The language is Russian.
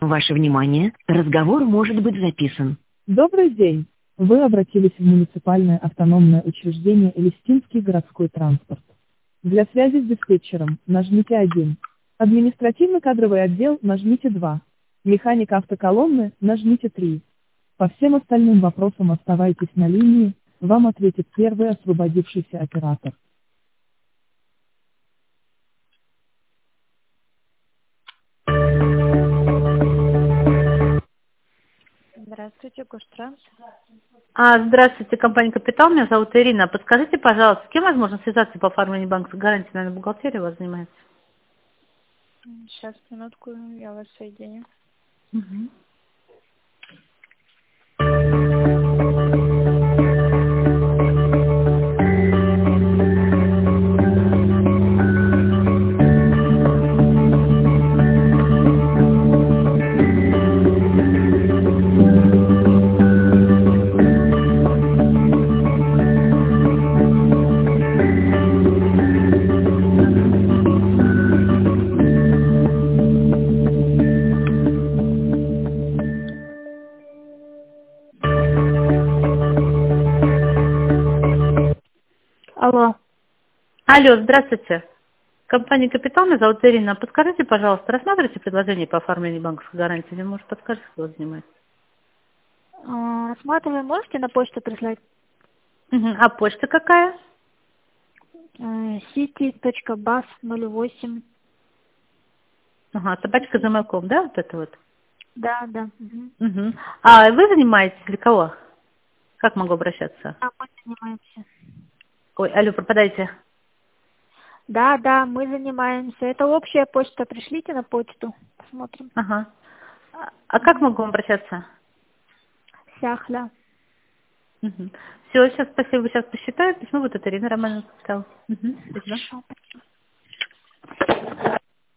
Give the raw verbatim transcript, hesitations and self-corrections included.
Ваше внимание, разговор может быть записан. Добрый день. Вы обратились в муниципальное автономное учреждение Элистинский городской транспорт. Для связи с диспетчером нажмите один. Административно-кадровый отдел нажмите два. Механик автоколонны нажмите три. По всем остальным вопросам оставайтесь на линии, вам ответит первый освободившийся оператор. Здравствуйте, Гоштранс. А, здравствуйте, компания «Капитал». Меня зовут Ирина. Подскажите, пожалуйста, с кем возможно связаться по оформлению банковской гарантии? Наверное, бухгалтерия у вас занимается. Сейчас, минутку, я вас соединю. Мгм. Алло. Алло, здравствуйте. Компания «Капитал». Меня зовут Ирина. Подскажите, пожалуйста, рассматриваете предложение по оформлению банковской гарантии? Или, может, подскажете, кто вас занимается? А, Рассматриваем, можете на почту прислать? Мгм. А почта какая? сити точка бас ноль восемь. Ага, собачка за молоком, да, вот это вот? Да, да. Мгм. Мгм. А вы занимаетесь для кого? Как могу обращаться? А, мы занимаемся. Ой, алло, пропадаете. Да, да, мы занимаемся. Это общая почта. Пришлите на почту. Посмотрим. Ага. А а как могу обращаться? Сяхля. Все, сейчас спасибо, сейчас посчитаю. Письмо вот это Ирина Романовна написала. Угу, спасибо. Хорошо, спасибо.